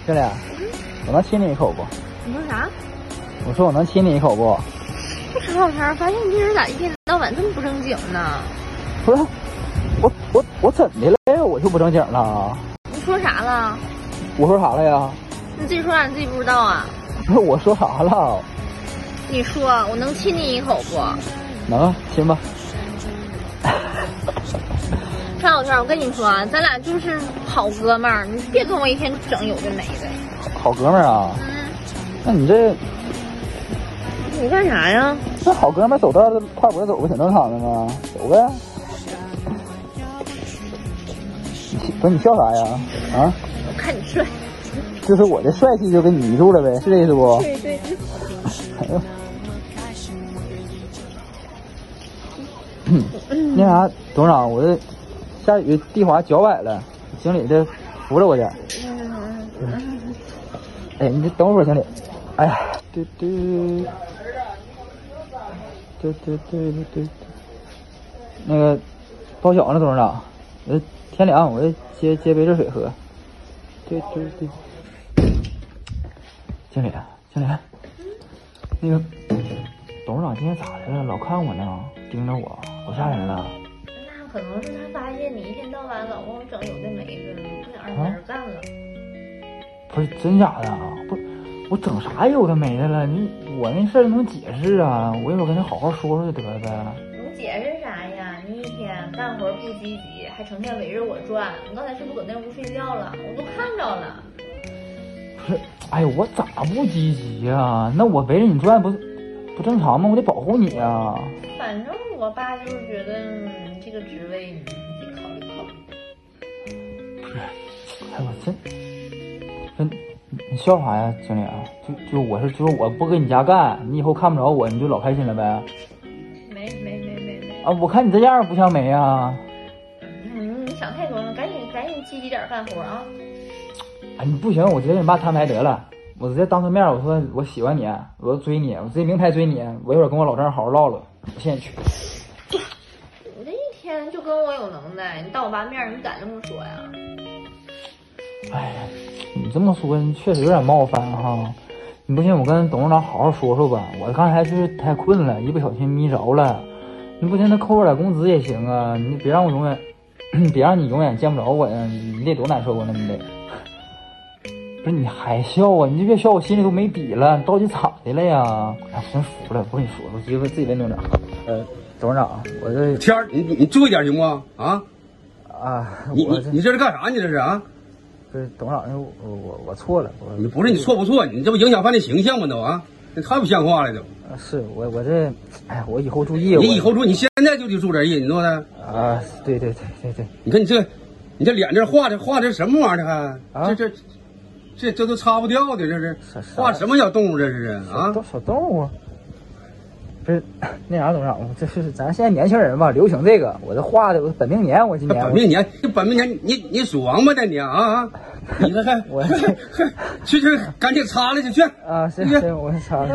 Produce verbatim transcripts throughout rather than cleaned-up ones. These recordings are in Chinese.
经理，我能亲你一口不？ 你说啥？ 我说我能亲你一口不？ 不吃好天，发现你这人咋一天到晚这么不正经呢？ 不是，我我我怎的了呀？我就不正经了。 你说啥了？ 我说啥了呀？ 你自己说啥？你自己不知道啊？ 不是我说啥了？ 你说我能亲你一口不？ 能啊，亲吧。 陈小天，我跟你说啊，咱俩就是好哥们儿，你别跟我一天整有的没的。 好哥们儿啊。 嗯。 那你这。 你干啥呀？ 那好哥们走道跨脖走不挺正常的吗？走呗。不是你笑啥呀？啊？ 我看你帅。 就是我的帅气就给你迷住了呗，是这意思不？ 对对对。 哎呦。那啥，董事长，我这下雨地滑脚崴了，经理这扶着我点。哎，你等会儿，经理。哎呀，对对。对对对对对，那个包饺子呢，董事长，我天凉，我接接杯热水喝。对对对，经理，经理，那个董事长今天咋的了？老看我呢，盯着我，好吓人了。 那可能是他发现你一天到晚老跟我整有的没的，不想让在这干了。 不是真假的啊？不是。我整啥有的没的了？你我那事儿能解释啊？我一会儿跟他好好说说就得了呗。 能解释啥呀？你一天干活不积极，还成天围着我转。你刚才是不是搁那屋睡觉了？我都看着了。 不是，哎呦，我咋不积极呀？那我围着你转不不正常吗？我得保护你啊。 反正我爸就是觉得你这个职位你得考虑考虑。 不是，哎我真真。你笑啥呀，经理啊？就就我是就是我不搁你家干，你以后看不着我，你就老开心了呗？ 没没没没没啊！我看你这样不像没啊。 嗯，你想太多了，赶紧赶紧积极点干活啊！ 哎，你不行，我直接跟你爸摊牌得了，我直接当他面我说我喜欢你，我要追你，我直接明牌追你，我一会儿跟我老丈人好好唠唠。我现在去。 你这一天就跟我有能耐，你当我爸面你敢这么说呀？ 哎呀。你这么说，你确实有点冒犯哈。你不信，我跟董事长好好说说吧。我刚才是太困了，一不小心迷着了。你不行，那扣我点工资也行啊。你别让我永远，别让你永远见不着我呀。你得多难受啊，那你得。不是你还笑啊？你这越笑，我心里都没底了。你到底咋的了呀？哎，我真服了。我跟你说，我机会自己问董事长。呃，董事长，我这天儿，你你你注意点行不？啊啊， 你你你这是干啥？你这是啊？ 不是董事长，我我我我错了，我你不是你错不错，你这不影响饭店形象吗？都啊，这太不像话了都。 啊，是我我这，哎，我以后注意。 你以后注意，你现在就得注点意，你知道的。 啊，对对对对对。 你看你这，你这脸这画的画的什么玩意儿还？啊，这这这这都擦不掉的，这是画什么小动物这是啊？ 小动物。不是那啥，董事长，这是咱现在年轻人嘛，流行这个。我这画的，我本命年，我今年本命年，你本命年，你你属王八的你啊！你这还我去去赶紧擦了去去啊！行行，我擦。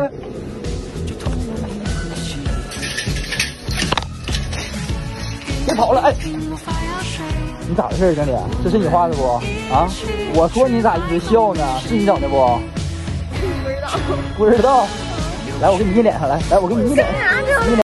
别跑了，哎！你咋回事，经理？这是你画的不？啊！我说你咋一直笑呢？是你整的不？ 不知道。 不知道。来，我给你捏脸上来，来，我给你捏脸。 干啥这？